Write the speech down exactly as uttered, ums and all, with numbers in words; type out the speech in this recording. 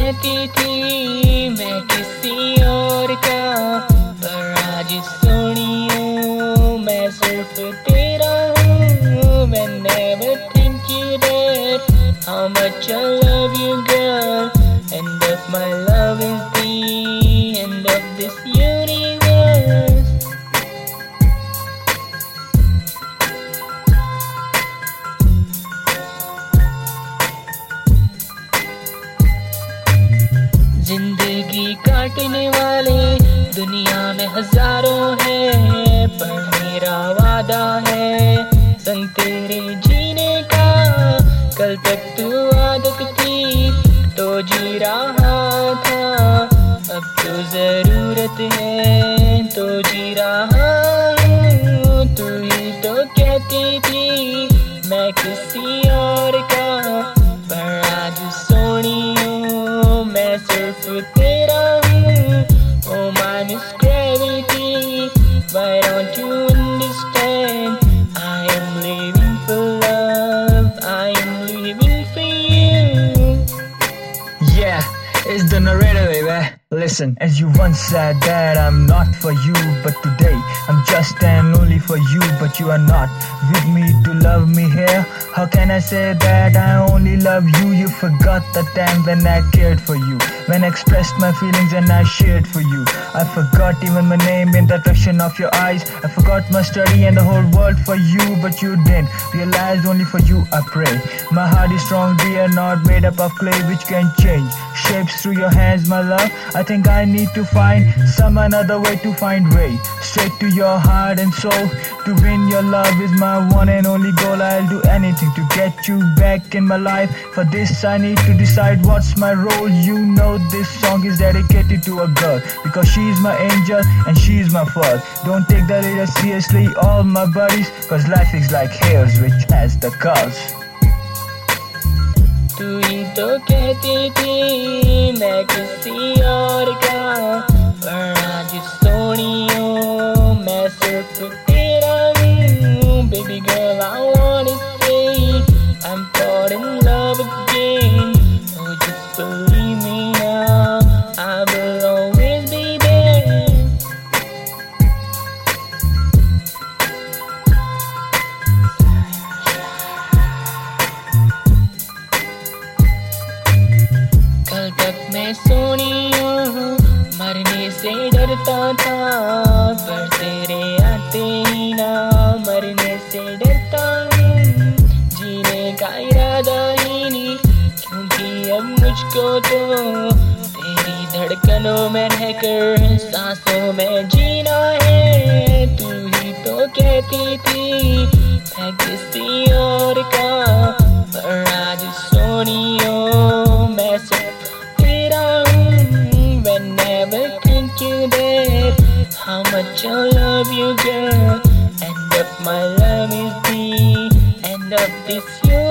कहती थी मैं किसी और का, पर आज सोनियो मैं सिर्फ तेरा हूँ. When never think you that how much I love you girl. End of my love is the end of this universe. जिंदगी काटने वाले दुनिया में हजारों हैं, पर मेरा वादा है संग तेरे जीने का. कल तक तू आदत थी तो जी रहा था, अब तो जरूरत है तो जी रहा हूँ. तू ही तो कहती थी मैं किसी और का, पर आज सोनियो मैं सिर्फ तेरा हूँ. Oh my Miss Gravity, why don't you understand? I am living for love, I am living for you. Yeah, it's the narrator, baby. Listen, as you once said that I'm not for you, but today I'm just and only for you, but you are not with me to love me here. How can I say that I only love you? You forgot the time when I cared for you, when I expressed my feelings and I shared for you. I forgot even my name in the reflection of your eyes. I forgot my study and the whole world for you, but you didn't realize only for you I pray. My heart is strong, dear, not made up of clay which can change shapes through your hands, my love. I think I need to find some another way to find way straight to your heart and soul. To win your love is my one and only goal. I'll do anything to get you back in my life. For this I need to decide what's my role. You know this song is dedicated to a girl, because she's my angel and she's my fault. Don't take the lyrics seriously, all my buddies, cause life is like hairs which has the curls. तू ही तो कहती थी मैं किसी और का, पर आज सोनियो मैं सिर्फ तेरा हूँ. Baby girl, I wanna say I'm falling in love again. Oh, just believe me now, I will always be there. कल तक मैं सोनियो मरने से डरता था, पर तेरे आते ही ना मरने से डरता हूँ. जीने का इरादा ही नहीं, क्योंकि अब मुझको तो तेरी धड़कनों में रहकर सांसों में जीना है. तू ही तो कहती थी मैं किसी और का, पर आज सोनियो मैं सिर्फ तेरा हूँ. Whenever think you that how much I love you girl. End of my love is the end of this universe.